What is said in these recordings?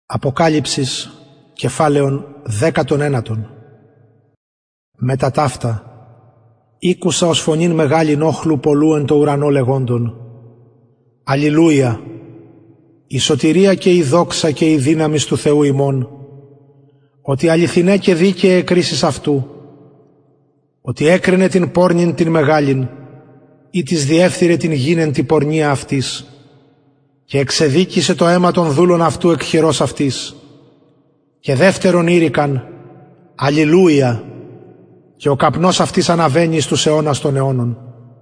Αποκάλυψης, κεφάλαιον 19. Μετά ταύτα, ήκουσα ως φωνήν μεγάλην όχλου πολλού εν το ουρανό λεγόντων: Αλληλούια! Η σωτηρία και η δόξα και η δύναμις του Θεού ημών, ότι αληθινέ και δίκαιε κρίσεις αυτού, ότι έκρινε την πόρνην την μεγάλην, ή της διέφθειρε την γίνεν την πορνεία αυτής, και εξεδίκησε το αίμα των δούλων αυτού εκ χειρός αυτής. Και δεύτερον ήρικαν: Αλληλούια! Και ο καπνός αυτής αναβαίνει στους αιώνας των αιώνων.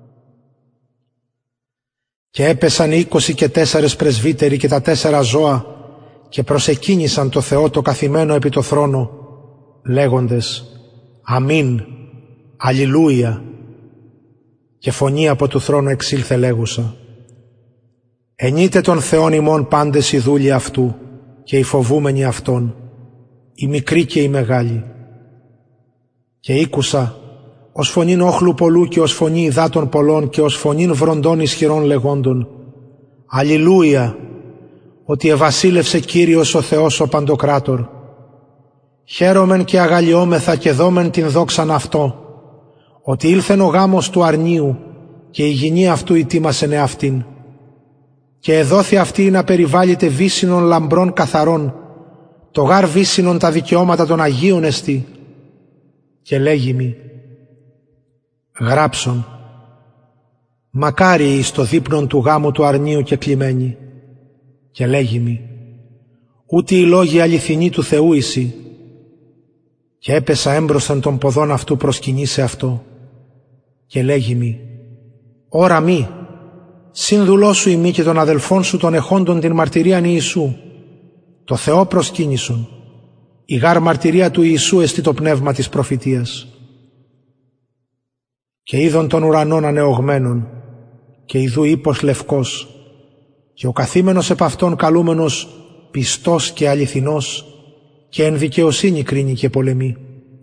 Και έπεσαν 24 πρεσβύτεροι και τα 4 ζώα και προσεκύνησαν το Θεό το καθημένο επί το θρόνο, λέγοντες: Αμήν, Αλληλούια! Και φωνή από του θρόνου εξήλθε λέγουσα: Ενείτε τον Θεόν ημών πάντες οι δούλοι αυτού και οι φοβούμενοι αυτόν, οι μικροί και οι μεγάλοι. Και ήκουσα ως φωνήν όχλου πολλού και ως φωνή υδάτων πολλών και ως φωνήν βροντών ισχυρών λεγόντων: Αλληλούια! Ότι ευασίλευσε Κύριος ο Θεός ο Παντοκράτορ. Χαίρομεν και αγαλιόμεθα και δόμεν την δόξαν αυτό, ότι ήλθεν ο γάμος του αρνίου και η γυνή αυτού ητίμασεν εαυτήν. Και εδόθη αυτή να περιβάλλεται βύσσινων λαμπρών καθαρών, το γάρ βύσσινων τα δικαιώματα των Αγίων εστί. Και λέγει μη: Γράψον, μακάριοι εις το δείπνον του γάμου του αρνίου και κλειμένοι. Και λέγει μη: Ούτι οι λόγοι αληθινοί του Θεού εισι. Και έπεσα έμπροσθεν των ποδών αυτού προσκυνήσε αυτό. Και λέγει μη: Ωρα μη, σύνδουλό σου ημί και των αδελφών σου των εχόντων την μαρτυρίαν Ιησού. Το Θεό προσκύνησον. Η γάρ μαρτυρία του Ιησού εστι το πνεύμα της προφητείας. Και είδον των ουρανών ανεωγμένων, και ιδού ύπος λευκός, και ο καθήμενος επ' αυτόν καλούμενος πιστός και αληθινός, και εν δικαιοσύνη κρίνει και πολεμεί.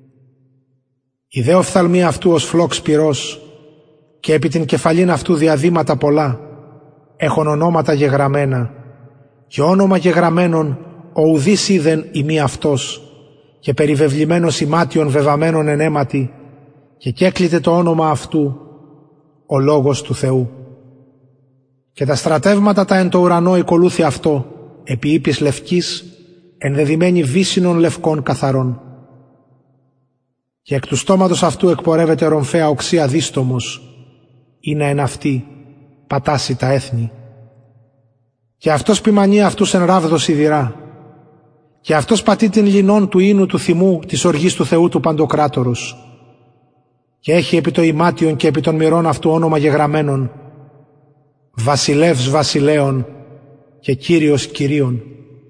Η δε οφθαλμή αυτού ως φλόξ πυρός, και επί την κεφαλήν αυτού διαδήματα πολλά, έχων ονόματα γεγραμμένα, και όνομα γεγραμμένον ο ουδής είδεν ημί αυτός, και περιβεβλημένος ημάτιον βεβαμένον εν αίματι, και κέκλειται το όνομα αυτού, ο Λόγος του Θεού. Και τα στρατεύματα τα εν το ουρανό εκολούθη αυτό, επί ύπης λευκής, ενδεδειμένη βύσσινων λευκών καθαρών. Και εκ του στόματος αυτού εκπορεύεται ρομφαία οξία δίστομος, είναι εν αυτή πατάσει τα έθνη. Και αυτός ποιμανεί αυτούς εν ράβδο σιδηρά, και αυτός πατεί την λινών του ίνου του θυμού της οργής του Θεού του Παντοκράτορος. Και έχει επί το ημάτιον και επί των μυρών αυτού όνομα γεγραμμένον: Βασιλεύς βασιλέων και Κύριος κυρίων.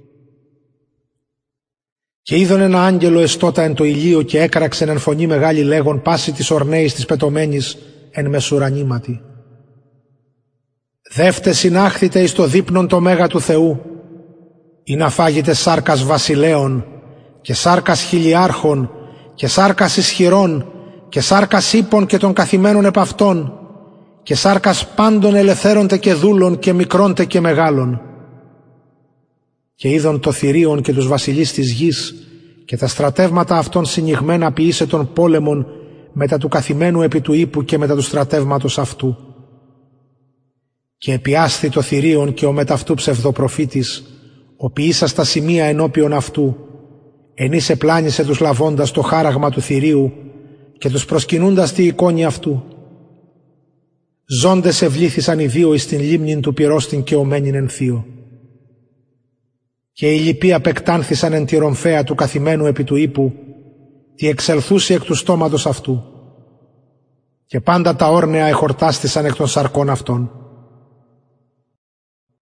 Και είδον ένα άγγελο εστώτα εν το ηλίο και έκραξεν εν φωνή μεγάλη λέγον πάση της ορνέης της πετωμένης εν μεσουρανήματι: Δεύτε συνάχθητε εις το δείπνον το μέγα του Θεού, ή να φάγετε σάρκας βασιλέων και σάρκας χιλιάρχων και σάρκας ισχυρών και σάρκας ύπων και των καθημένων επ' αυτών και σάρκας πάντων ελευθέρονται και δούλων και μικρόντε και μεγάλων. Και είδον το θηρίον και τους βασιλείς της γης και τα στρατεύματα αυτών συνηγμένα ποιήσε των πόλεμων μετά του καθημένου επί του ύπου και μετά του στρατεύματος αυτού. Και επιάσθη το θηρίον και ο μεταυτού ψευδοπροφήτης, ο ποιήσας τα σημεία ενώπιον αυτού, ενίς επλάνησε τους λαβώντας το χάραγμα του θηρίου και τους προσκυνούντας τη εικόνη αυτού. Ζώντες ευλήθησαν οι δύο εις την λίμνην του πυρός την κεωμένην εν θείο. Και οι λοιποί απεκτάνθησαν εν τη ρομφαία του καθημένου επί του ύπου, τη εξελθούσι εκ του στόματος αυτού. Και πάντα τα όρνεα εχορτάστησαν εκ των σαρκών αυτών.